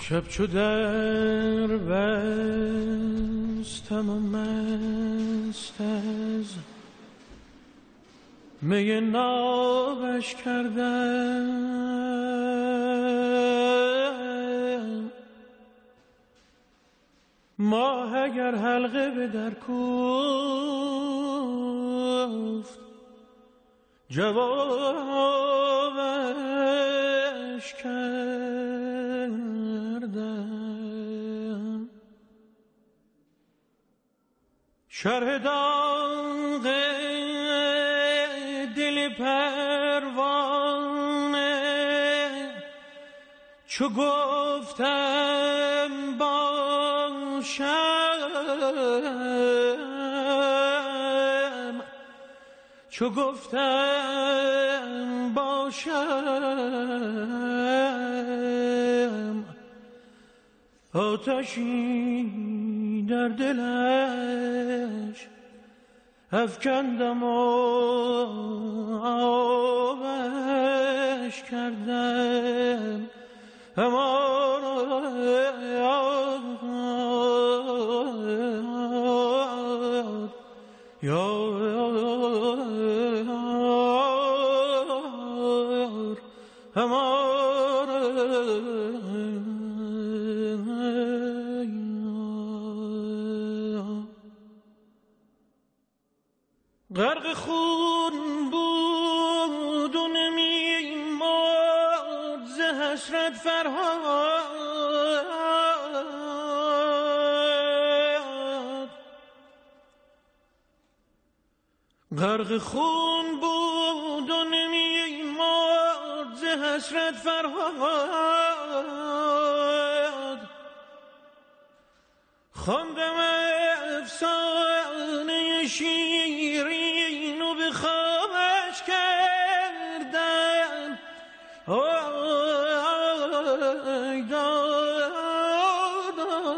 شب چو در بستم و مست از می نابش کردم. ماه اگر حلقه به در کوفت جوابش کردم. شرح داغ دل پروانه چو گفتم باشم، چو گفتم باشم، آتشی در دلش افکندم و آبش کردم. امان یار امان غرق خون بود و نمی مرد ز حسرت فرهاد. غرق خون بود و نمی مرد ز حسرت فرهاد. خواندم افسانه شیرین و به خوابش کردم. آی داد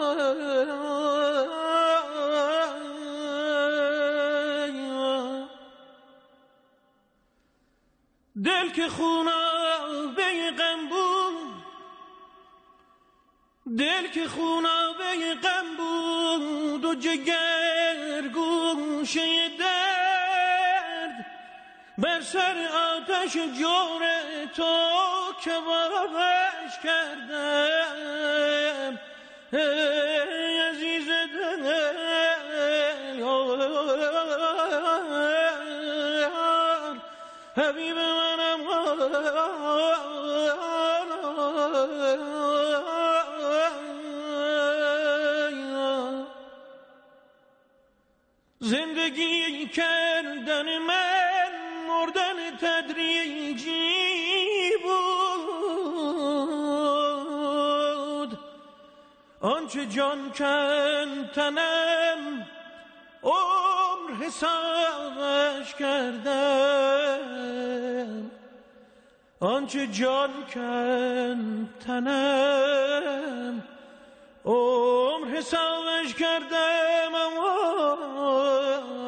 دل که خونابه غم بود، دل که خونابه غم بود و جگر گوشه درد بر سر آتش جور تو کبابش کردم. ای عزیز دل حبیب منم زندگی کردن من مردن تدریجی بود. آنچه جان کن تنم عمر حسابش کردم. آنچه جان کن تنم عمر حسابش کردم.